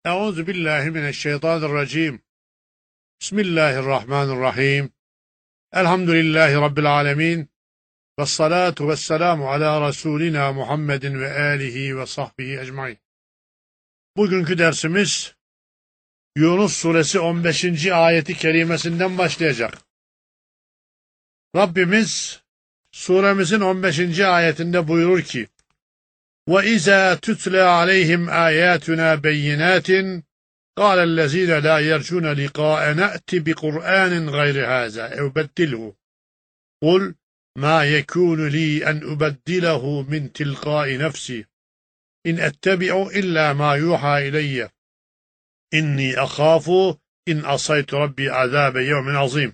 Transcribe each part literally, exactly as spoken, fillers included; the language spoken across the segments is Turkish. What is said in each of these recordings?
Euzu billahi mineşşeytanirracim. Bismillahirrahmanirrahim. Elhamdülillahi Rabbil alemin. Vessalatu vesselamu ala Resulina Muhammedin ve alihi ve sahbihi ecmain. Bugünkü dersimiz Yunus suresi on beşinci ayeti kerimesinden başlayacak. Rabbimiz suremizin on beşinci ayetinde buyurur ki: وَإِذَا تُتْلَى عَلَيْهِمْ آيَاتُنَا بَيِّنَاتٍ قَالَ الَّذِينَ لَا يَرْجُونَ لِقَاءَ نَأْتِ بِقُرْآنٍ غَيْرِ هَذَا أَوْ بَدِّلْهُ قُلْ مَا يَكُونُ لِي أَنْ أُبَدِّلَهُ مِنْ تِلْقَاءِ نَفْسِي إِنْ أَتَّبِعُ إِلَّا مَا يُوحَى إِلَيَّ إِنِّي أَخَافُ إِنْ عَصَيْتُ رَبِّي عَذَابَ يَوْمٍ عَظِيمٍ.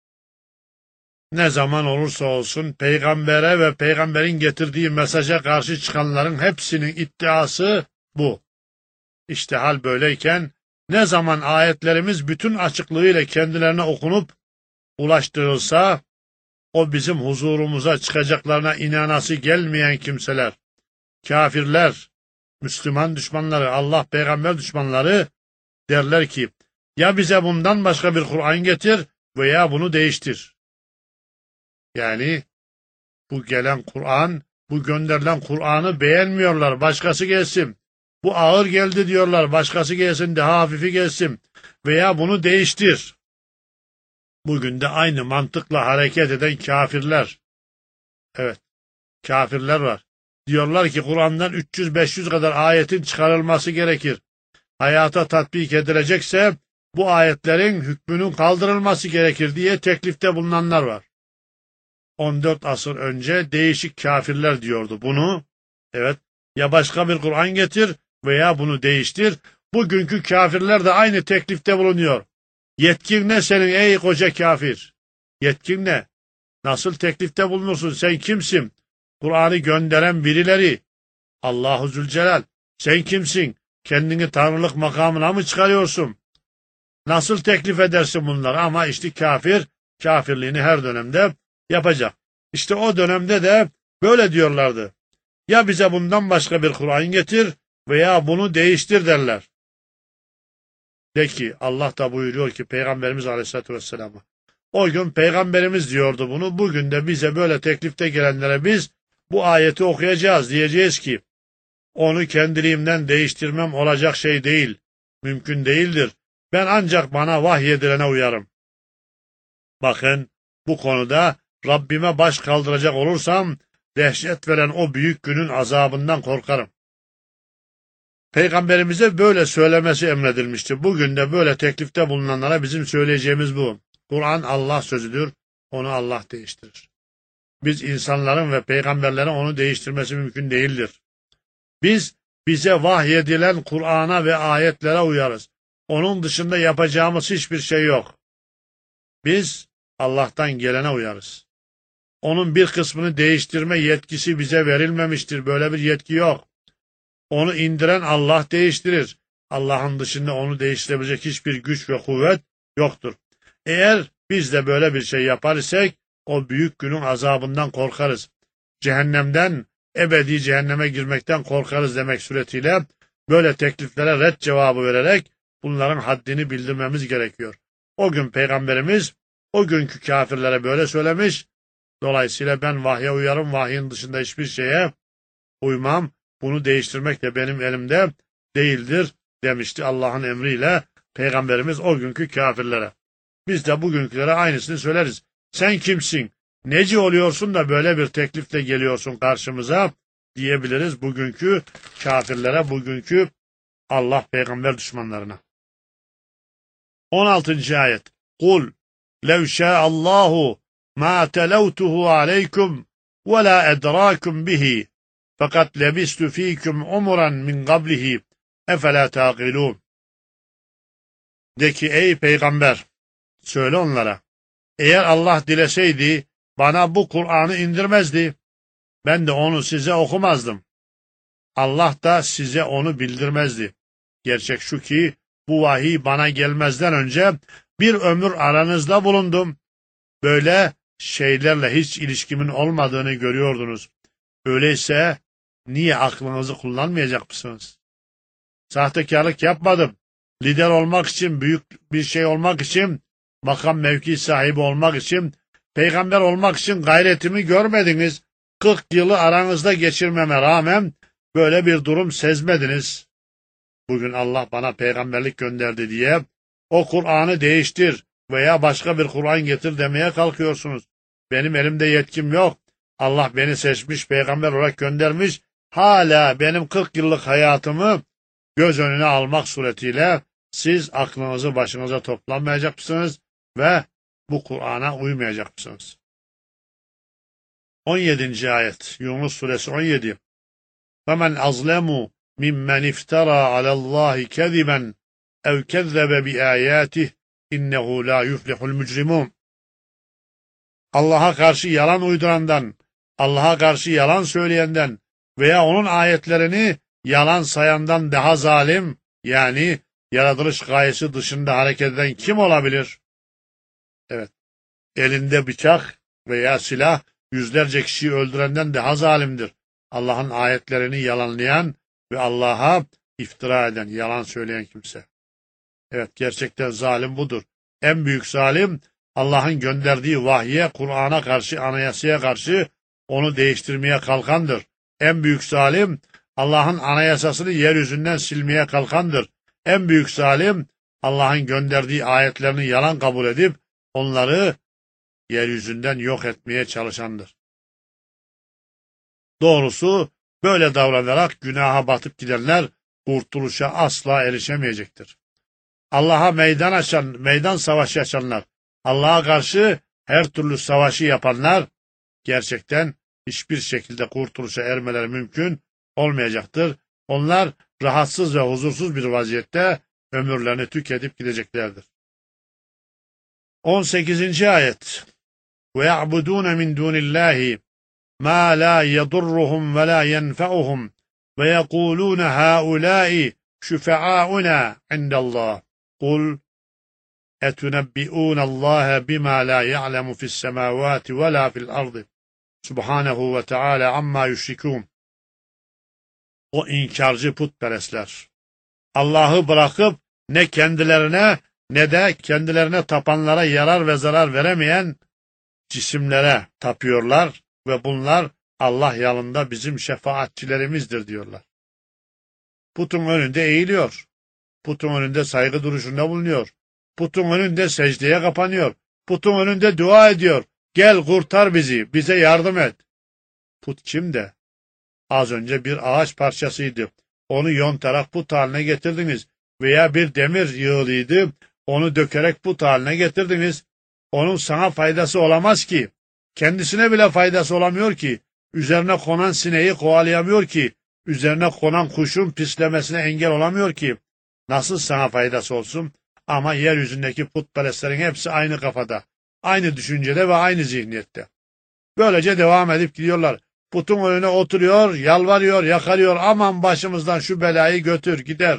Ne zaman olursa olsun peygambere ve peygamberin getirdiği mesaja karşı çıkanların hepsinin iddiası bu. İşte hal böyleyken ne zaman ayetlerimiz bütün açıklığıyla kendilerine okunup ulaştırılsa o bizim huzurumuza çıkacaklarına inanası gelmeyen kimseler, kafirler, Müslüman düşmanları, Allah peygamber düşmanları derler ki ya bize bundan başka bir Kur'an getir veya bunu değiştir. Yani bu gelen Kur'an, bu gönderilen Kur'an'ı beğenmiyorlar, başkası gelsin. Bu ağır geldi diyorlar, başkası gelsin, daha hafifi gelsin veya bunu değiştir. Bugün de aynı mantıkla hareket eden kafirler, evet, kafirler var. Diyorlar ki Kur'an'dan üç yüz beş yüz kadar ayetin çıkarılması gerekir. Hayata tatbik edilecekse bu ayetlerin hükmünün kaldırılması gerekir diye teklifte bulunanlar var. on dört asır önce değişik kafirler diyordu bunu. Evet, ya başka bir Kur'an getir veya bunu değiştir. Bugünkü kafirler de aynı teklifte bulunuyor. Yetkin ne senin ey koca kafir? Yetkin ne? Nasıl teklifte bulunursun? Sen kimsin? Kur'an'ı gönderen birileri. Allahu Zülcelal. Sen kimsin? Kendini tanrılık makamına mı çıkarıyorsun? Nasıl teklif edersin bunları? Ama işte kafir, kafirliğini her dönemde yapacak. İşte o dönemde de böyle diyorlardı. Ya bize bundan başka bir Kur'an getir veya bunu değiştir derler. De ki Allah da buyuruyor ki Peygamberimiz Aleyhisselatü Vesselam'a. O gün Peygamberimiz diyordu bunu. Bugün de bize böyle teklifte gelenlere biz bu ayeti okuyacağız. Diyeceğiz ki onu kendiliğimden değiştirmem olacak şey değil. Mümkün değildir. Ben ancak bana vahyedilene uyarım. Bakın bu konuda Rabbime baş kaldıracak olursam dehşet veren o büyük günün azabından korkarım. Peygamberimize böyle söylemesi emredilmişti. Bugün de böyle teklifte bulunanlara bizim söyleyeceğimiz bu. Kur'an Allah sözüdür, onu Allah değiştirir. Biz insanların ve peygamberlerin onu değiştirmesi mümkün değildir. Biz bize vahyedilen Kur'an'a ve ayetlere uyarız. Onun dışında yapacağımız hiçbir şey yok. Biz Allah'tan gelene uyarız. Onun bir kısmını değiştirme yetkisi bize verilmemiştir. Böyle bir yetki yok. Onu indiren Allah değiştirir. Allah'ın dışında onu değiştirebilecek hiçbir güç ve kuvvet yoktur. Eğer biz de böyle bir şey yapar isek o büyük günün azabından korkarız. Cehennemden, ebedi cehenneme girmekten korkarız demek suretiyle böyle tekliflere red cevabı vererek bunların haddini bildirmemiz gerekiyor. O gün Peygamberimiz o günkü kafirlere böyle söylemiş. Dolayısıyla ben vahye uyarım, vahyin dışında hiçbir şeye uymam. Bunu değiştirmek de benim elimde değildir demişti Allah'ın emriyle Peygamberimiz o günkü kafirlere. Biz de bugünkülere aynısını söyleriz. Sen kimsin? Neci oluyorsun da böyle bir teklifle geliyorsun karşımıza diyebiliriz bugünkü kafirlere, bugünkü Allah peygamber düşmanlarına. on altıncı ayet. Kul lev şâ'allâhu mâ televtuhu aleykum ve lâ edrâkum bihi fakat lebistu fîküm umuran min qablihi efelâ tâqilûn. De ki ey peygamber, söyle onlara, eğer Allah dileseydi bana bu Kur'an'ı indirmezdi, ben de onu size okumazdım. Allah da size onu bildirmezdi. Gerçek şu ki bu vahiy bana gelmezden önce bir ömür aranızda bulundum. Böyle şeylerle hiç ilişkimin olmadığını görüyordunuz. Öyleyse niye aklınızı kullanmayacak mısınız? Sahtekarlık yapmadım. lider olmak için, büyük bir şey olmak için, makam mevki sahibi olmak için, peygamber olmak için gayretimi görmediniz. kırk yılı aranızda geçirmeme rağmen böyle bir durum sezmediniz. Bugün Allah bana peygamberlik gönderdi diye o Kur'an'ı değiştir veya başka bir Kur'an getir demeye kalkıyorsunuz. Benim elimde yetkim yok. Allah beni seçmiş, peygamber olarak göndermiş. Hala benim kırk yıllık hayatımı göz önüne almak suretiyle siz aklınızı başınıza toplamayacak mısınız ve bu Kur'an'a uymayacak mısınız? on yedinci ayet Yunus suresi on yedi. فَمَنْ أَظْلَمُ مِمَّنْ اِفْتَرَى عَلَى اللّٰهِ كَذِبًا اَوْ كَذَّبَ بِآيَاتِهِ اِنَّهُ لَا يُفْلِحُ الْمُجْرِمُونَ. Allah'a karşı yalan uydurandan, Allah'a karşı yalan söyleyenden veya onun ayetlerini yalan sayandan daha zalim, yani yaratılış gayesi dışında hareket eden kim olabilir? Evet, elinde bıçak veya silah yüzlerce kişiyi öldürenden daha zalimdir. Allah'ın ayetlerini yalanlayan ve Allah'a iftira eden, yalan söyleyen kimse. Evet, gerçekten zalim budur. En büyük zalim, Allah'ın gönderdiği vahye, Kur'an'a karşı, anayasaya karşı onu değiştirmeye kalkandır. En büyük zalim, Allah'ın anayasasını yeryüzünden silmeye kalkandır. En büyük zalim, Allah'ın gönderdiği ayetlerini yalan kabul edip onları yeryüzünden yok etmeye çalışandır. Doğrusu böyle davranarak günaha batıp gidenler kurtuluşa asla erişemeyecektir. Allah'a meydan açan, meydan savaşı açanlar, Allah'a karşı her türlü savaşı yapanlar gerçekten hiçbir şekilde kurtuluşa ermeleri mümkün olmayacaktır. Onlar rahatsız ve huzursuz bir vaziyette ömürlerini tüketip gideceklerdir. on sekizinci ayet Ve ya'budûne min dûnillâhi mâ lâ yedurruhum ve lâ yenfe'uhum ve yekûlûne hâulâi şüfe'âuna indallâh. Kul etunebbi'ûne Allâhe bimâ lâ ya'lemu fissemâvâti ve lâ fil ardı. Subhanehu ve Teala amma yüşrikûn. O inkarcı putperestler, Allah'ı bırakıp ne kendilerine ne de kendilerine tapanlara yarar ve zarar veremeyen cisimlere tapıyorlar ve bunlar Allah yanında bizim şefaatçilerimizdir diyorlar. Putun önünde eğiliyor, putun önünde saygı duruşunda bulunuyor, putun önünde secdeye kapanıyor, putun önünde dua ediyor. Gel kurtar bizi, bize yardım et. Put kim de? Az önce bir ağaç parçasıydı. Onu yontarak put haline getirdiniz. Veya bir demir yığılıydı. Onu dökerek put haline getirdiniz. Onun sana faydası olamaz ki. Kendisine bile faydası olamıyor ki. Üzerine konan sineği kovalayamıyor ki. Üzerine konan kuşun pislemesine engel olamıyor ki. Nasıl sana faydası olsun? Ama yeryüzündeki putperestlerin hepsi aynı kafada. Aynı düşüncede ve aynı zihniyette. Böylece devam edip gidiyorlar. Putun önüne oturuyor, yalvarıyor, yakarıyor. Aman başımızdan şu belayı götür, gider.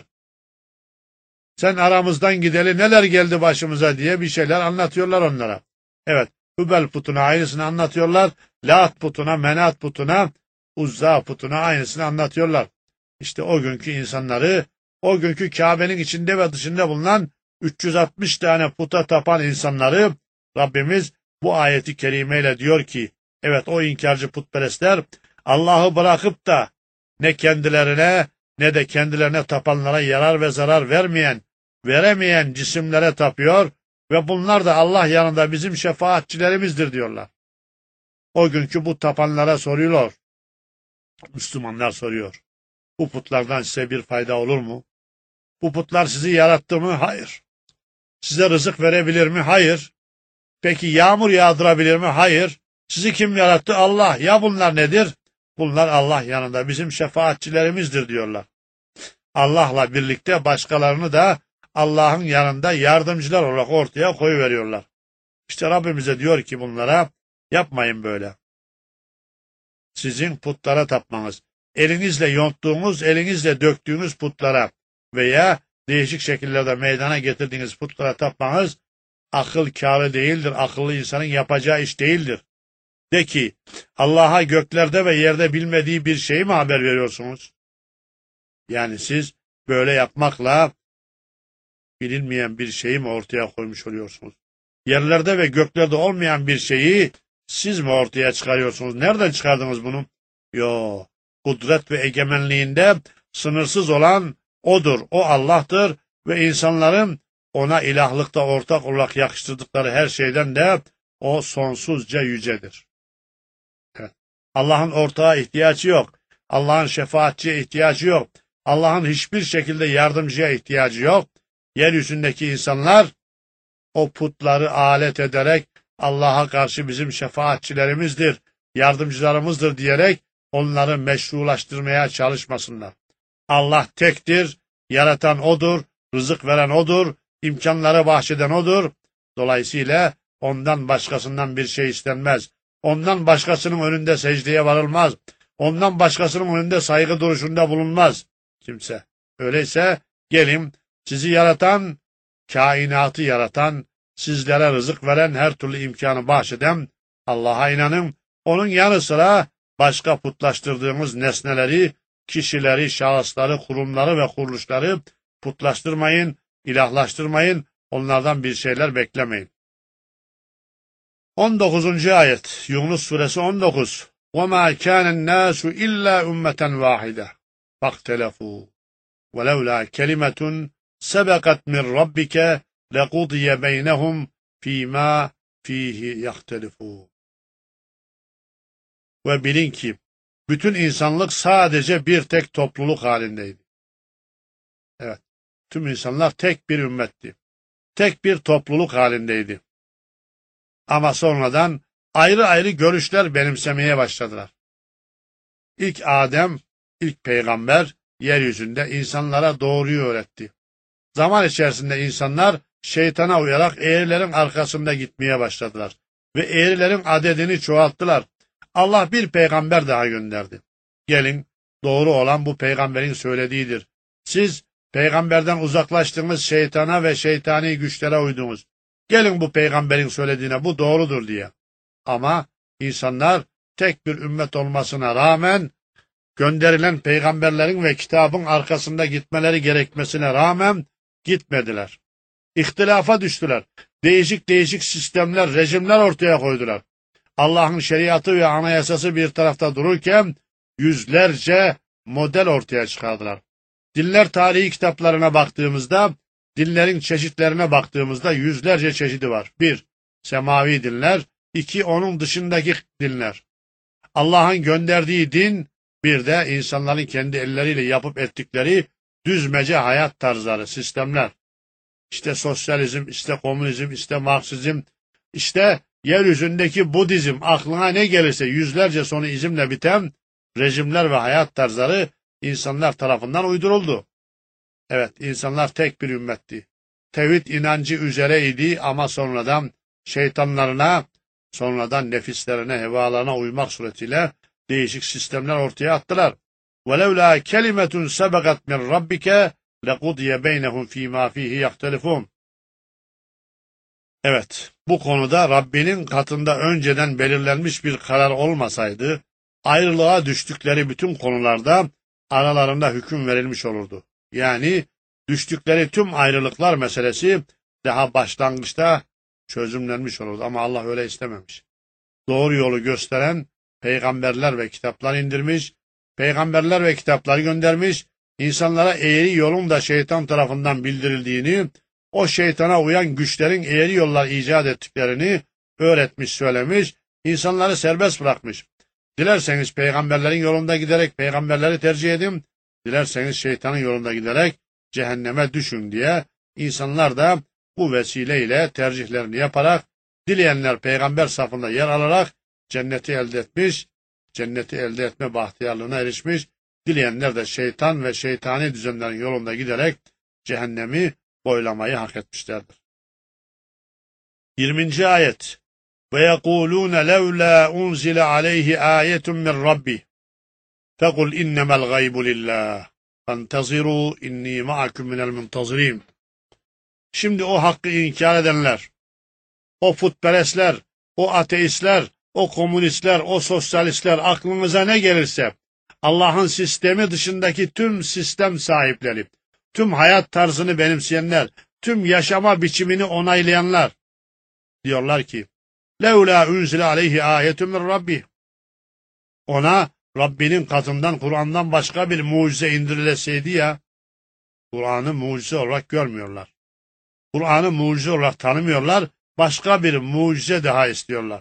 Sen aramızdan gideli neler geldi başımıza diye bir şeyler anlatıyorlar onlara. Evet, Hübel putuna aynısını anlatıyorlar. Lat putuna, Menat putuna, Uzza putuna aynısını anlatıyorlar. İşte o günkü insanları, o günkü Kabe'nin içinde ve dışında bulunan üç yüz altmış tane puta tapan insanları Rabbimiz bu ayeti kerimeyle diyor ki, evet o inkarcı putperestler Allah'ı bırakıp da ne kendilerine ne de kendilerine tapanlara yarar ve zarar vermeyen, veremeyen cisimlere tapıyor ve bunlar da Allah yanında bizim şefaatçilerimizdir diyorlar. O günkü bu tapanlara soruyorlar. Müslümanlar soruyor. Bu putlardan size bir fayda olur mu? Bu putlar sizi yarattı mı? Hayır. Size rızık verebilir mi? Hayır. Peki yağmur yağdırabilir mi? Hayır. Sizi kim yarattı? Allah. Ya bunlar nedir? Bunlar Allah yanında bizim şefaatçilerimizdir diyorlar. Allah'la birlikte başkalarını da Allah'ın yanında yardımcılar olarak ortaya koyuveriyorlar. İşte Rabbimize diyor ki bunlara yapmayın böyle. Sizin putlara tapmanız, elinizle yonttuğunuz, elinizle döktüğünüz putlara veya değişik şekillerde meydana getirdiğiniz putlara tapmanız akıl kârı değildir, akıllı insanın yapacağı iş değildir. De ki, Allah'a göklerde ve yerde bilmediği bir şeyi mi haber veriyorsunuz? Yani siz böyle yapmakla bilinmeyen bir şeyi mi ortaya koymuş oluyorsunuz? Yerlerde ve göklerde olmayan bir şeyi siz mi ortaya çıkarıyorsunuz? Nereden çıkardınız bunu? Yo, kudret ve egemenliğinde sınırsız olan O'dur, O Allah'tır ve insanların O'na ilahlıkta ortak olarak yakıştırdıkları her şeyden de O sonsuzca yücedir. Evet. Allah'ın ortağa ihtiyacı yok. Allah'ın şefaatçiye ihtiyacı yok. Allah'ın hiçbir şekilde yardımcıya ihtiyacı yok. Yeryüzündeki insanlar o putları alet ederek Allah'a karşı bizim şefaatçilerimizdir, yardımcılarımızdır diyerek onları meşrulaştırmaya çalışmasınlar. Allah tektir, yaratan O'dur, rızık veren O'dur, imkanları bahşeden O'dur. Dolayısıyla ondan başkasından bir şey istenmez. Ondan başkasının önünde secdeye varılmaz. Ondan başkasının önünde saygı duruşunda bulunmaz kimse. Öyleyse gelin sizi yaratan, kainatı yaratan, sizlere rızık veren, her türlü imkanı bahşeden Allah'a inanın. Onun yanı sıra başka putlaştırdığımız nesneleri, kişileri, şahısları, kurumları ve kuruluşları putlaştırmayın, ilahlaştırmayın, onlardan bir şeyler beklemeyin. on dokuzuncu ayet, Yunus suresi on dokuz. وَمَا كَانَ النَّاسُ إِلَّا أُمَّةً وَاحِدَةً فَاخْتَلَفُوا وَلَوْلَا كَلِمَةٌ سَبَقَتْ مِنْ رَبِّكَ لَقُضِيَ بَيْنَهُمْ فِي مَا فِيهِ يَخْتَلِفُونَ. Ve bilin ki bütün insanlık sadece bir tek topluluk halindeydi. Evet, tüm insanlar tek bir ümmetti. Tek bir topluluk halindeydi. Ama sonradan ayrı ayrı görüşler benimsemeye başladılar. İlk Adem, ilk peygamber yeryüzünde insanlara doğruyu öğretti. Zaman içerisinde insanlar şeytana uyarak eğrilerin arkasında gitmeye başladılar. Ve eğrilerin adedini çoğalttılar. Allah bir peygamber daha gönderdi. Gelin, doğru olan bu peygamberin söylediğidir. Siz peygamberden uzaklaştığınız şeytana ve şeytani güçlere uydunuz. Gelin bu peygamberin söylediğine, bu doğrudur diye. Ama insanlar tek bir ümmet olmasına rağmen, gönderilen peygamberlerin ve kitabın arkasında gitmeleri gerekmesine rağmen gitmediler. İhtilafa düştüler. Değişik değişik sistemler, rejimler ortaya koydular. Allah'ın şeriatı ve anayasası bir tarafta dururken yüzlerce model ortaya çıkardılar. Dinler tarihi kitaplarına baktığımızda, dinlerin çeşitlerine baktığımızda yüzlerce çeşidi var. Bir, semavi dinler. İki, onun dışındaki dinler. Allah'ın gönderdiği din, bir de insanların kendi elleriyle yapıp ettikleri düzmece hayat tarzları, sistemler. İşte sosyalizm, işte komünizm, işte Marksizm, işte yeryüzündeki Budizm, aklına ne gelirse yüzlerce sonu izimle biten rejimler ve hayat tarzları insanlar tarafından uyduruldu. Evet, insanlar tek bir ümmetti. Tevhid inancı üzereydi ama sonradan şeytanlarına, sonradan nefislerine, hevalarına uymak suretiyle değişik sistemler ortaya attılar. وَلَوْلَا كَلِمَةٌ سَبَقَتْ مِنْ رَبِّكَ لَقُضِيَ بَيْنَهُمْ ف۪ي مَا ف۪يهِ يَخْتَلِفُونَ. Evet, bu konuda Rabbinin katında önceden belirlenmiş bir karar olmasaydı, ayrılığa düştükleri bütün konularda aralarında hüküm verilmiş olurdu. Yani düştükleri tüm ayrılıklar meselesi daha başlangıçta çözümlenmiş olurdu. Ama Allah öyle istememiş. Doğru yolu gösteren peygamberler ve kitaplar indirmiş, peygamberler ve kitaplar göndermiş, insanlara eğri yolun da şeytan tarafından bildirildiğini, o şeytana uyan güçlerin eğri yollar icat ettiklerini öğretmiş, söylemiş, insanları serbest bırakmış. Dilerseniz peygamberlerin yolunda giderek peygamberleri tercih edin, dilerseniz şeytanın yolunda giderek cehenneme düşün diye insanlar da bu vesileyle tercihlerini yaparak, dileyenler peygamber safında yer alarak cenneti elde etmiş, cenneti elde etme bahtiyarlığına erişmiş, dileyenler de şeytan ve şeytani düzenlerin yolunda giderek cehennemi boylamayı hak etmişlerdir. yirminci ayet. وَيَقُولُونَ لَوْلَا أُنْزِلَ عَلَيْهِ آيَةٌ مِّنْ رَبِّهِ فَقُلْ إِنَّمَا الْغَيْبُ لِلّٰهِ فَانْتَظِرُوا إِنِّي مَعَكُمْ مِنَ الْمُنْتَظِرِينَ. Şimdi o hakkı inkar edenler, o putperestler, o ateistler, o komünistler, o sosyalistler, aklınıza ne gelirse, Allah'ın sistemi dışındaki tüm sistem sahipleri, tüm hayat tarzını benimseyenler, tüm yaşama biçimini onaylayanlar diyorlar ki لَوْلَا اُنْزِلَ عَلَيْهِ آيَةٌ مِنْ رَبِّهِ Ona Rabbinin katından Kur'an'dan başka bir mucize indirilseydi ya, Kur'an'ı mucize olarak görmüyorlar. Kur'an'ı mucize olarak tanımıyorlar, başka bir mucize daha istiyorlar.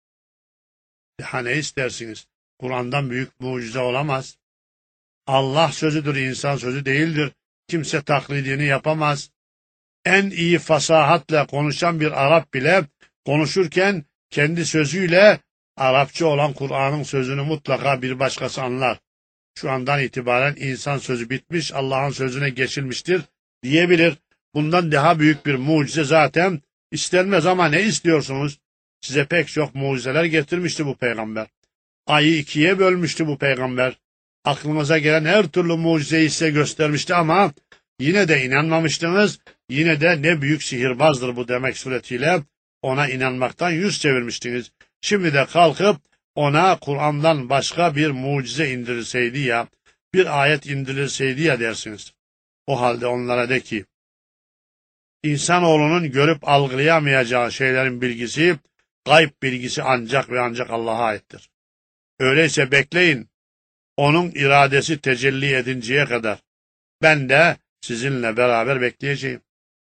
Daha ne istersiniz? Kur'an'dan büyük mucize olamaz. Allah sözüdür, insan sözü değildir. Kimse taklidini yapamaz. En iyi fasahatla konuşan bir Arap bile konuşurken kendi sözüyle Arapça olan Kur'an'ın sözünü mutlaka bir başkası anlar. Şu andan itibaren insan sözü bitmiş, Allah'ın sözüne geçilmiştir diyebilir. Bundan daha büyük bir mucize zaten istenmez ama ne istiyorsunuz? Size pek çok mucizeler getirmişti bu peygamber. Ayı ikiye bölmüştü bu peygamber. Aklınıza gelen her türlü mucizeyi size göstermişti ama yine de inanmamıştınız. Yine de ne büyük sihirbazdır bu demek suretiyle ona inanmaktan yüz çevirmiştiniz. Şimdi de kalkıp ona Kur'an'dan başka bir mucize indirilseydi ya, bir ayet indirilseydi ya dersiniz. O halde onlara de ki, İnsanoğlunun görüp algılayamayacağı şeylerin bilgisi, gayb bilgisi ancak ve ancak Allah'a aittir. Öyleyse bekleyin, onun iradesi tecelli edinceye kadar. Ben de sizinle beraber bekleyeceğim.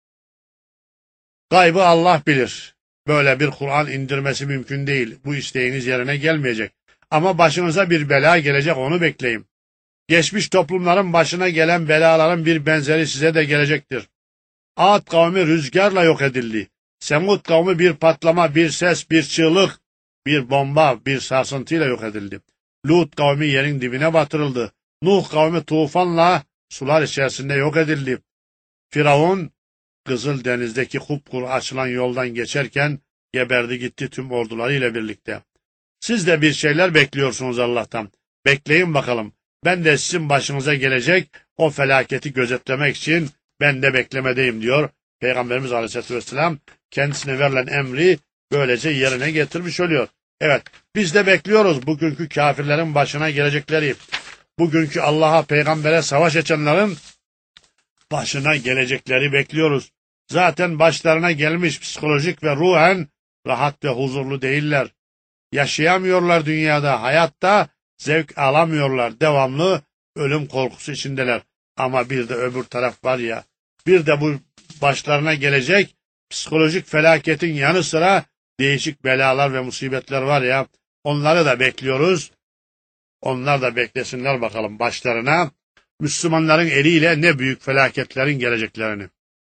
Gaybı Allah bilir. Böyle bir Kur'an indirmesi mümkün değil. Bu isteğiniz yerine gelmeyecek. Ama başınıza bir bela gelecek, onu bekleyin. Geçmiş toplumların başına gelen belaların bir benzeri size de gelecektir. Ad kavmi rüzgarla yok edildi. Semud kavmi bir patlama, bir ses, bir çığlık, bir bomba, bir sarsıntıyla yok edildi. Lut kavmi yerin dibine batırıldı. Nuh kavmi tufanla sular içerisinde yok edildi. Firavun, Kızıldeniz'deki kupkuru açılan yoldan geçerken geberdi gitti tüm ordularıyla birlikte. Siz de bir şeyler bekliyorsunuz Allah'tan. Bekleyin bakalım. Ben de sizin başınıza gelecek o felaketi gözetlemek için ben de beklemedeyim diyor. Peygamberimiz Aleyhisselatü Vesselam kendisine verilen emri böylece yerine getirmiş oluyor. Evet, biz de bekliyoruz bugünkü kafirlerin başına gelecekleri. Bugünkü Allah'a, peygambere savaş açanların başına gelecekleri bekliyoruz. Zaten başlarına gelmiş psikolojik ve ruhen rahat ve huzurlu değiller. Yaşayamıyorlar dünyada, hayatta zevk alamıyorlar. Devamlı ölüm korkusu içindeler. Ama bir de öbür taraf var ya, bir de bu başlarına gelecek psikolojik felaketin yanı sıra değişik belalar ve musibetler var ya, onları da bekliyoruz. Onlar da beklesinler bakalım başlarına Müslümanların eliyle ne büyük felaketlerin geleceklerini.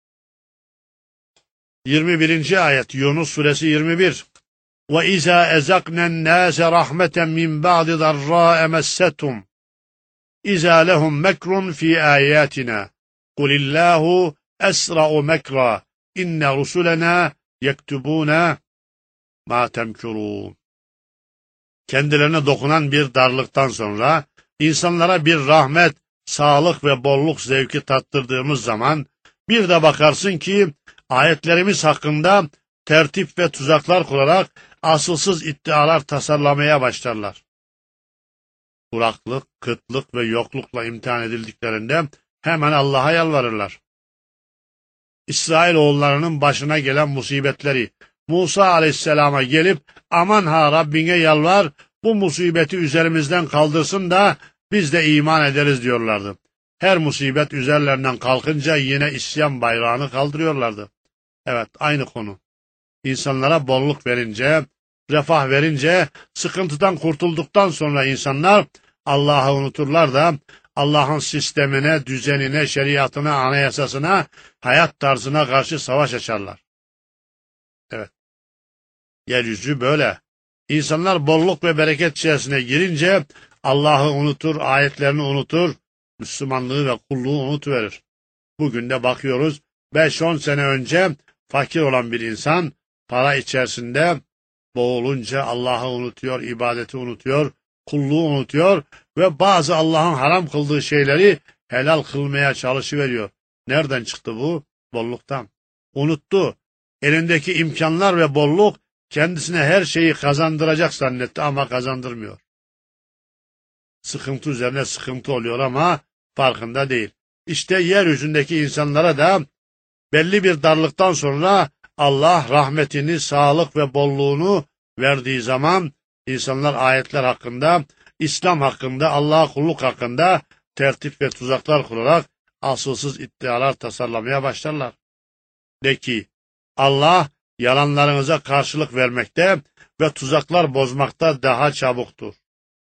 yirmi birinci ayet Yunus suresi yirmi bir. وَإِذَا اَزَقْنَا النَّاسَ رَحْمَةً مِنْ بَعْدِ ضَرَّاءَ مَسَّتْهُمْ اِذَا لَهُمْ مَكْرٌ فِي آيَاتِنَا قُلِ اللّٰهُ أَسْرَعُ مَكْرًا اِنَّ رُسُلَنَا يَكْتُبُونَ مَا تَمْكُرُونَ Kendilerine dokunan bir darlıktan sonra insanlara bir rahmet, sağlık ve bolluk zevki tattırdığımız zaman bir de bakarsın ki ayetlerimiz hakkında tertip ve tuzaklar kurarak asılsız iddialar tasarlamaya başlarlar. Kuraklık, kıtlık ve yoklukla imtihan edildiklerinde hemen Allah'a yalvarırlar. İsrailoğullarının başına gelen musibetleri Musa aleyhisselama gelip aman ha Rabbine yalvar bu musibeti üzerimizden kaldırsın da biz de iman ederiz diyorlardı. Her musibet üzerlerinden kalkınca yine isyan bayrağını kaldırıyorlardı. Evet, aynı konu. İnsanlara bolluk verince, refah verince, sıkıntıdan kurtulduktan sonra insanlar Allah'ı unuturlar da Allah'ın sistemine, düzenine, şeriatına, anayasasına, hayat tarzına karşı savaş açarlar. Evet. Yeryüzü böyle. İnsanlar bolluk ve bereket içerisine girince Allah'ı unutur, ayetlerini unutur, Müslümanlığı ve kulluğu unutuverir. Bugün de bakıyoruz, beş on sene önce fakir olan bir insan para içerisinde boğulunca Allah'ı unutuyor, ibadeti unutuyor, kulluğu unutuyor ve bazı Allah'ın haram kıldığı şeyleri helal kılmaya çalışıveriyor. Nereden çıktı bu? Bolluktan. Unuttu. Elindeki imkanlar ve bolluk kendisine her şeyi kazandıracak zannetti ama kazandırmıyor. Sıkıntı üzerine sıkıntı oluyor ama farkında değil. İşte yeryüzündeki insanlara da belli bir darlıktan sonra Allah rahmetini, sağlık ve bolluğunu verdiği zaman insanlar ayetler hakkında, İslam hakkında, Allah'a kulluk hakkında tertip ve tuzaklar kurarak asılsız iddialar tasarlamaya başlarlar. De ki, Allah yalanlarınıza karşılık vermekte ve tuzaklar bozmakta daha çabuktur.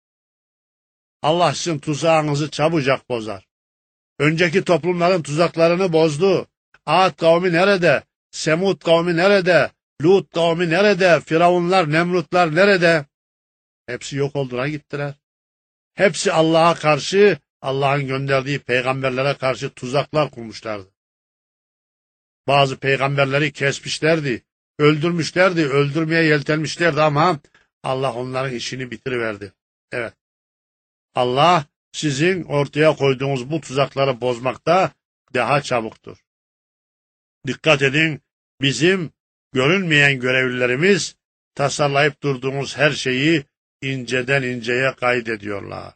Allah sizin tuzağınızı çabucak bozar. Önceki toplumların tuzaklarını bozdu. Ad kavmi nerede? Semud kavmi nerede? Lut kavmi nerede? Firavunlar, Nemrutlar nerede? Hepsi yok oldular gittiler. Hepsi Allah'a karşı, Allah'ın gönderdiği peygamberlere karşı tuzaklar kurmuşlardı. Bazı peygamberleri kesmişlerdi, öldürmüşlerdi, öldürmeye yeltenmişlerdi ama Allah onların işini bitiriverdi. Evet. Allah sizin ortaya koyduğunuz bu tuzakları bozmakta daha çabuktur. Dikkat edin, bizim görünmeyen görevlilerimiz tasarlayıp durduğumuz her şeyi inceden inceye kaydediyorlar.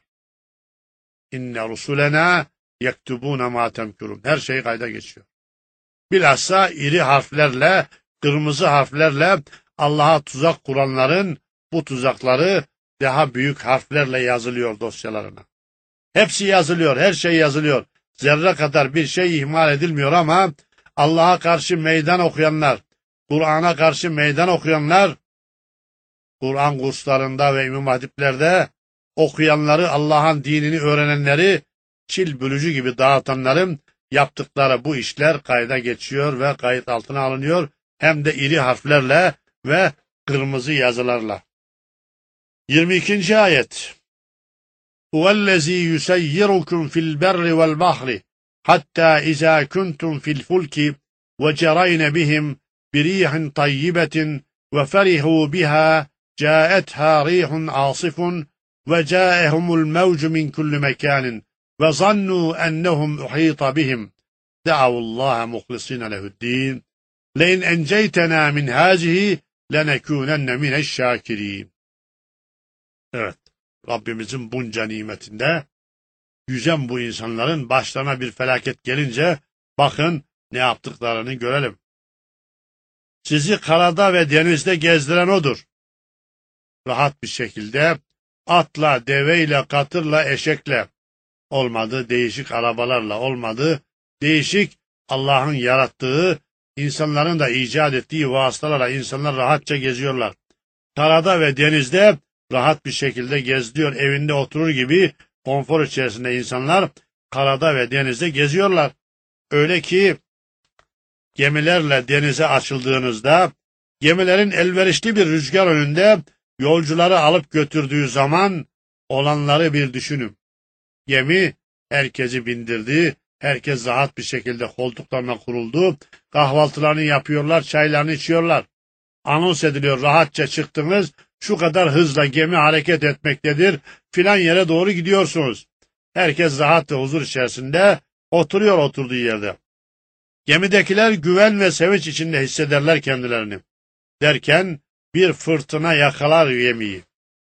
İnne rusulena yektubuna ma temkurun. Her şey kayda geçiyor. Bilhassa iri harflerle, kırmızı harflerle Allah'a tuzak kuranların bu tuzakları daha büyük harflerle yazılıyor dosyalarına. Hepsi yazılıyor, her şey yazılıyor. Zerre kadar bir şey ihmal edilmiyor ama Allah'a karşı meydan okuyanlar, Kur'an'a karşı meydan okuyanlar, Kur'an kurslarında ve imam hatiplerde okuyanları, Allah'ın dinini öğrenenleri, çil bülücü gibi dağıtanların yaptıkları bu işler kayda geçiyor ve kayıt altına alınıyor. Hem de iri harflerle ve kırmızı yazılarla. yirmi ikinci ayet. Huvellezî yuseyyirukum fil berri vel bahri hatta izâ kuntum fil fulki ve cerayne bihim birihin tayyibetin ve ferihû biha câethâ rîhun âsifun ve câehumul mevcu min kulli mekânin ve zannû ennehum uhîta bihim da'avullâhe muhlisîne lehuddîn leyn enceytenâ min hâzihi lenekûnenne mineşşâkirîn. Evet, Rabbimizin bunca nimetinde yüzen bu insanların başlarına bir felaket gelince bakın ne yaptıklarını görelim. Sizi karada ve denizde gezdiren odur. Rahat bir şekilde atla, deveyle, katırla, eşekle olmadı, değişik arabalarla olmadı, değişik Allah'ın yarattığı, insanların da icat ettiği vasıtalarla insanlar rahatça geziyorlar. Karada ve denizde rahat bir şekilde gezdiyor, evinde oturur gibi konfor içerisinde insanlar karada ve denizde geziyorlar. Öyle ki gemilerle denize açıldığınızda, gemilerin elverişli bir rüzgar önünde yolcuları alıp götürdüğü zaman olanları bir düşünün. Gemi herkesi bindirdi, herkes rahat bir şekilde koltuklarına kuruldu, kahvaltılarını yapıyorlar, çaylarını içiyorlar. Anons ediliyor, rahatça çıktınız, şu kadar hızla gemi hareket etmektedir, filan yere doğru gidiyorsunuz. Herkes rahat ve huzur içerisinde oturuyor oturduğu yerde. Gemidekiler güven ve sevinç içinde hissederler kendilerini. Derken bir fırtına yakalar gemiyi.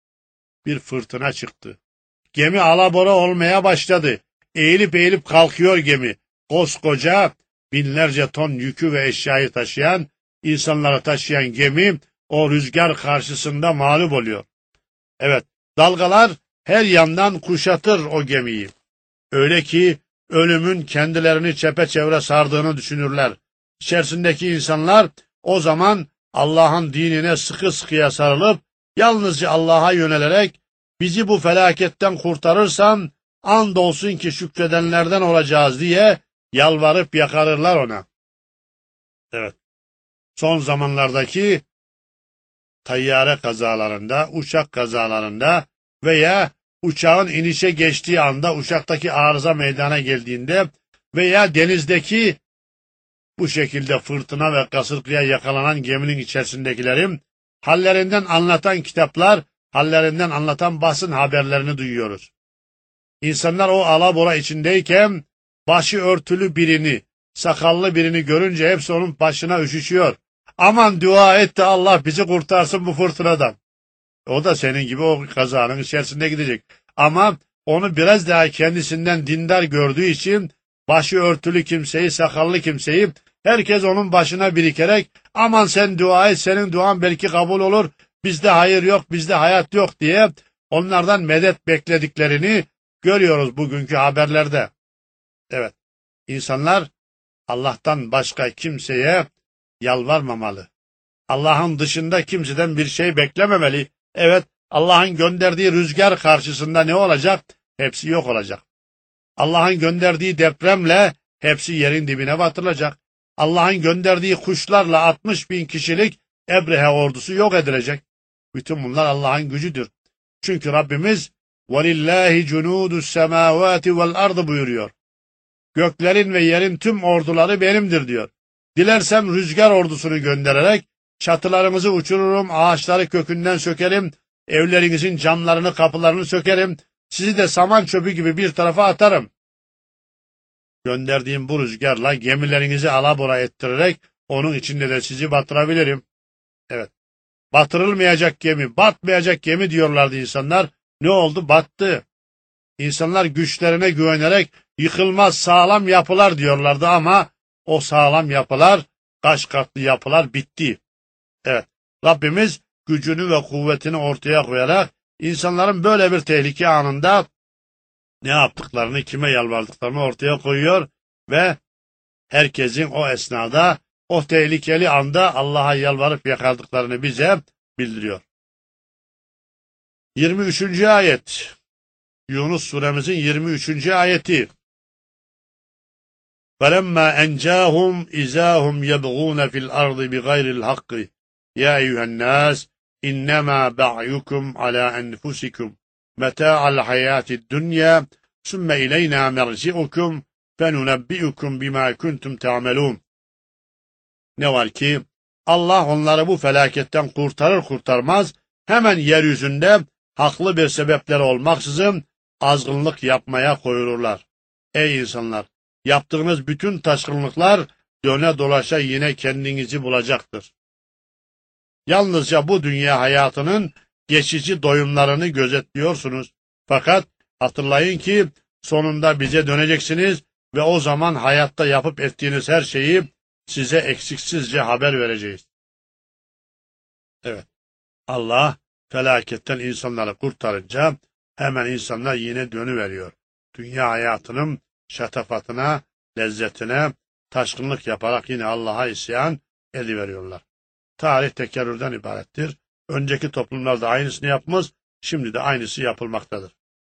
Bir fırtına çıktı. Gemi alabora olmaya başladı. Eğilip eğilip kalkıyor gemi. Koskoca binlerce ton yükü ve eşyayı taşıyan, insanları taşıyan gemi o rüzgar karşısında mağlup oluyor. Evet, dalgalar her yandan kuşatır o gemiyi. Öyle ki ölümün kendilerini çepeçevre sardığını düşünürler. İçerisindeki insanlar o zaman Allah'ın dinine sıkı sıkıya sarılıp yalnızca Allah'a yönelerek bizi bu felaketten kurtarırsan andolsun ki şükredenlerden olacağız diye yalvarıp yakarırlar ona. Evet. Son zamanlardaki tayyare kazalarında, uçak kazalarında veya uçağın inişe geçtiği anda uçaktaki arıza meydana geldiğinde veya denizdeki bu şekilde fırtına ve kasırgaya yakalanan geminin içerisindekilerin hallerinden anlatan kitaplar, hallerinden anlatan basın haberlerini duyuyoruz. İnsanlar o alabora içindeyken başı örtülü birini, sakallı birini görünce hepsi onun başına üşüşüyor. Aman dua et de Allah bizi kurtarsın bu fırtınadan. O da senin gibi o kazanın içerisinde gidecek. Ama onu biraz daha kendisinden dindar gördüğü için başı örtülü kimseyi, sakallı kimseyi Herkes onun başına birikerek aman sen dua et, senin duan belki kabul olur, bizde hayır yok, bizde hayat yok diye onlardan medet beklediklerini görüyoruz bugünkü haberlerde. Evet, insanlar Allah'tan başka kimseye yalvarmamalı. Allah'ın dışında kimseden bir şey beklememeli. Evet, Allah'ın gönderdiği rüzgar karşısında ne olacak? Hepsi yok olacak. Allah'ın gönderdiği depremle hepsi yerin dibine batırılacak. Allah'ın gönderdiği kuşlarla altmış bin kişilik Ebrehe ordusu yok edilecek. Bütün bunlar Allah'ın gücüdür. Çünkü Rabbimiz وَلِلَّهِ جُنُودُ السَّمَاوَاتِ وَالْأَرْضِ buyuruyor. Göklerin ve yerin tüm orduları benimdir diyor. Dilersem rüzgar ordusunu göndererek çatılarımızı uçururum, ağaçları kökünden sökerim, evlerinizin camlarını, kapılarını sökerim, sizi de saman çöpü gibi bir tarafa atarım. Gönderdiğim bu rüzgarla gemilerinizi alabora ettirerek onun içinde de sizi batırabilirim. Evet, batırılmayacak gemi, batmayacak gemi diyorlardı insanlar. Ne oldu? Battı. İnsanlar güçlerine güvenerek yıkılmaz sağlam yapılar diyorlardı ama o sağlam yapılar, kaç katlı yapılar bitti. Evet, Rabbimiz gücünü ve kuvvetini ortaya koyarak insanların böyle bir tehlike anında ne yaptıklarını, kime yalvardıklarını ortaya koyuyor ve herkesin o esnada, o tehlikeli anda Allah'a yalvarıp yakardıklarını bize bildiriyor. yirmi üçüncü ayet. Yunus suremizin yirmi üçüncü ayeti. فَلَمَّا اَنْجَاهُمْ اِذَا هُمْ يَبْغُونَ فِي الْأَرْضِ بِغَيْرِ الْحَقِّ يَا اَيُّهَا النَّاسِ اِنَّمَا بَعْيُكُمْ عَلَى أَنْفُسِكُمْ مَتَاعَ الْحَيَاةِ الدُّنْيَا ثُمَّ إِلَيْنَا مَرْجِعُكُمْ فَنُنَبِّئُكُمْ بِمَا كُنْتُمْ تَعْمَلُونَ. Ne var ki Allah onları bu felaketten kurtarır kurtarmaz hemen yeryüzünde haklı bir sebepleri olmaksızın azgınlık yapmaya koyulurlar. Ey insanlar! Yaptığınız bütün taşkınlıklar döne dolaşa yine kendinizi bulacaktır. Yalnızca bu dünya hayatının geçici doyumlarını gözetliyorsunuz. Fakat hatırlayın ki sonunda bize döneceksiniz ve o zaman hayatta yapıp ettiğiniz her şeyi size eksiksizce haber vereceğiz. Evet, Allah felaketten insanları kurtarınca hemen insanlar yine dönüveriyor. Dünya hayatının şatafatına, lezzetine taşkınlık yaparak yine Allah'a isyan ediveriyorlar. Tarih tekerrürden ibarettir. Önceki toplumlarda aynısını yapmış, şimdi de aynısı yapılmaktadır.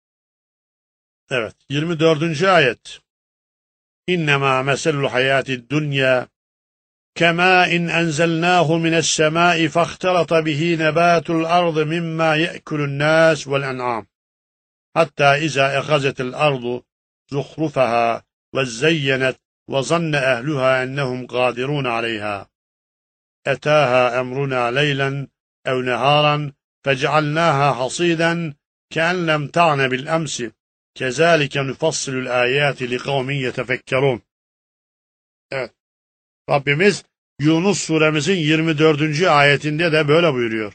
Evet, yirmi dördüncü ayet. İnnemâ meselul hayâtid dünya كَمَاءٍ أَنْزَلْنَاهُ مِنَ السَّمَاءِ فَاخْتَلَطَ بِهِ نَبَاتُ الْأَرْضِ مِمَّا يَأْكُلُ النَّاسُ وَالْأَنْعَامُ حَتَّى إِذَا أَخَذَتِ الْأَرْضُ زُخْرُفَهَا وَزَيَّنَتْ وَظَنَّ أَهْلُهَا أَنَّهُمْ قَادِرُونَ عَلَيْهَا أَتَاهَا أَمْرُنَا لَيْلًا أَوْ نَهَارًا فَجَعَلْنَاهَا حَصِيدًا كَأَنْ لَمْ تَعْنَ بِالْأَمْسِ كَذَٰلِكَ نُفَصِّلُ الْآيَاتِ لِقَوْمٍ يَتَفَكَّرُونَ. Evet, Rabbimiz Yunus suremizin yirmi dördüncü ayetinde de böyle buyuruyor.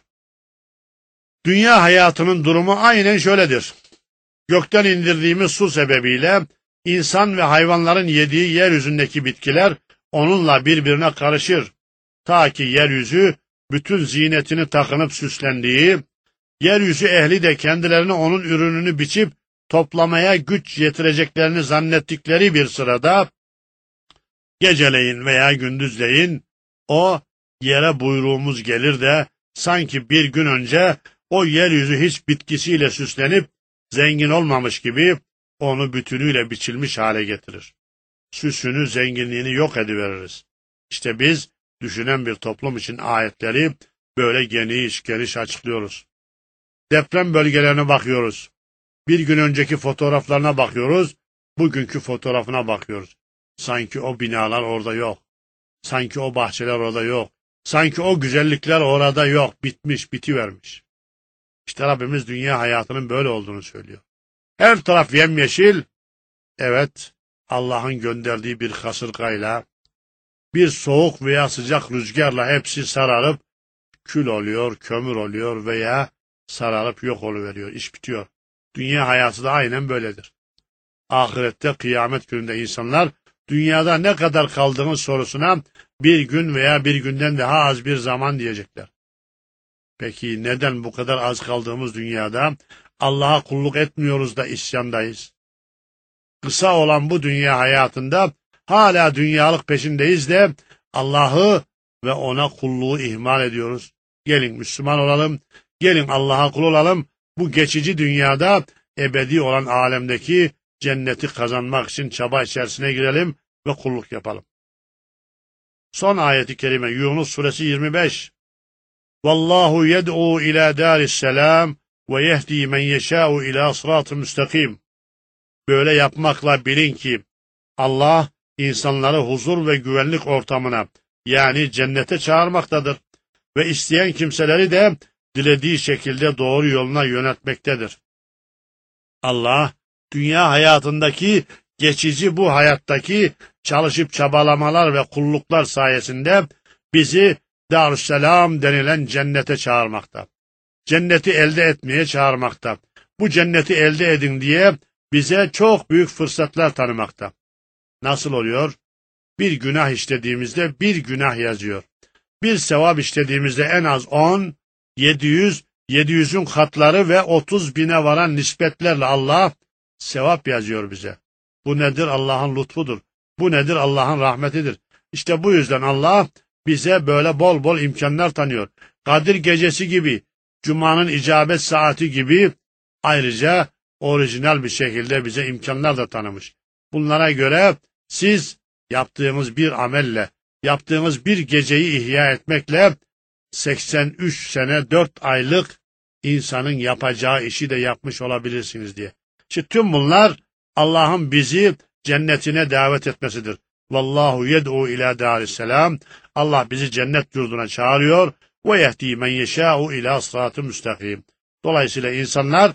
Dünya hayatının durumu aynen şöyledir. Gökten indirdiğimiz su sebebiyle insan ve hayvanların yediği yeryüzündeki bitkiler onunla birbirine karışır. Ta ki yeryüzü bütün zinetini takınıp süslendiği, yeryüzü ehli de kendilerine onun ürününü biçip toplamaya güç yetireceklerini zannettikleri bir sırada, geceleyin veya gündüzleyin o yere buyruğumuz gelir de sanki bir gün önce o yeryüzü hiç bitkisiyle süslenip zengin olmamış gibi onu bütünüyle biçilmiş hale getirir. Süsünü, zenginliğini yok ediveririz. İşte biz düşünen bir toplum için ayetleri böyle geniş geniş açıklıyoruz. Deprem bölgelerine bakıyoruz. Bir gün önceki fotoğraflarına bakıyoruz, bugünkü fotoğrafına bakıyoruz. Sanki o binalar orada yok. Sanki o bahçeler orada yok. Sanki o güzellikler orada yok. Bitmiş, bitivermiş. İşte Rabbimiz dünya hayatının böyle olduğunu söylüyor. Her taraf yemyeşil. Evet, Allah'ın gönderdiği bir kasırgayla, bir soğuk veya sıcak rüzgarla hepsi sararıp kül oluyor, kömür oluyor veya sararıp yok oluveriyor. İş bitiyor. Dünya hayatı da aynen böyledir. Ahirette, kıyamet gününde insanlar dünyada ne kadar kaldığımız sorusuna bir gün veya bir günden daha az bir zaman diyecekler. Peki neden bu kadar az kaldığımız dünyada Allah'a kulluk etmiyoruz da isyandayız? Kısa olan bu dünya hayatında hala dünyalık peşindeyiz de Allah'ı ve ona kulluğu ihmal ediyoruz. Gelin Müslüman olalım, gelin Allah'a kul olalım, bu geçici dünyada ebedi olan alemdeki cenneti kazanmak için çaba içerisine girelim ve kulluk yapalım. Son ayeti kerime Yunus suresi yirmi beş. Vallahu yed'u ila darisselam ve yehdi men yeşâ'u ila sırat-ı müstakim. Böyle yapmakla bilin ki Allah insanları huzur ve güvenlik ortamına, yani cennete çağırmaktadır ve isteyen kimseleri de dilediği şekilde doğru yoluna yöneltmektedir. Allah, dünya hayatındaki geçici bu hayattaki çalışıp çabalamalar ve kulluklar sayesinde bizi Darüsselam denilen cennete çağırmakta. Cenneti elde etmeye çağırmakta. Bu cenneti elde edin diye bize çok büyük fırsatlar tanımakta. Nasıl oluyor? Bir günah işlediğimizde bir günah yazıyor. Bir sevap işlediğimizde en az on, yedi yüz, yedi yüzün katları ve otuz bine varan nispetlerle Allah sevap yazıyor bize. Bu nedir? Allah'ın lütfudur. Bu nedir? Allah'ın rahmetidir. İşte bu yüzden Allah bize böyle bol bol imkanlar tanıyor. Kadir gecesi gibi, Cuma'nın icabet saati gibi ayrıca orijinal bir şekilde bize imkanlar da tanımış. Bunlara göre siz yaptığınız bir amelle, yaptığınız bir geceyi ihya etmekle seksen üç sene dört aylık insanın yapacağı işi de yapmış olabilirsiniz diye. İşte tüm bunlar Allah'ın bizi cennetine davet etmesidir. Vallahu yed'u ila darisselam. Allah bizi cennet yurduna çağırıyor. Ve yehdi men yeşâ'u ila sırat-ı müstakim. Dolayısıyla insanlar,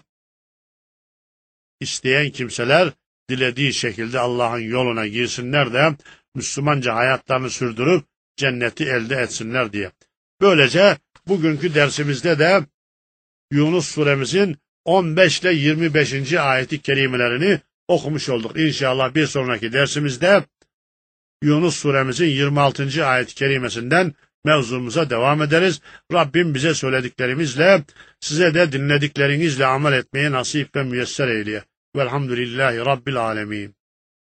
isteyen kimseler dilediği şekilde Allah'ın yoluna girsinler de Müslümanca hayatlarını sürdürüp cenneti elde etsinler diye. Böylece bugünkü dersimizde de Yunus suremizin on beş ile yirmi beşinci ayeti kerimelerini okumuş olduk. İnşallah bir sonraki dersimizde Yunus suremizin yirmi altıncı ayet-i kerimesinden mevzumuza devam ederiz. Rabbim bize söylediklerimizle, size de dinlediklerinizle amel etmeye nasip ve müyesser eyleye. Velhamdülillahi Rabbil alemin.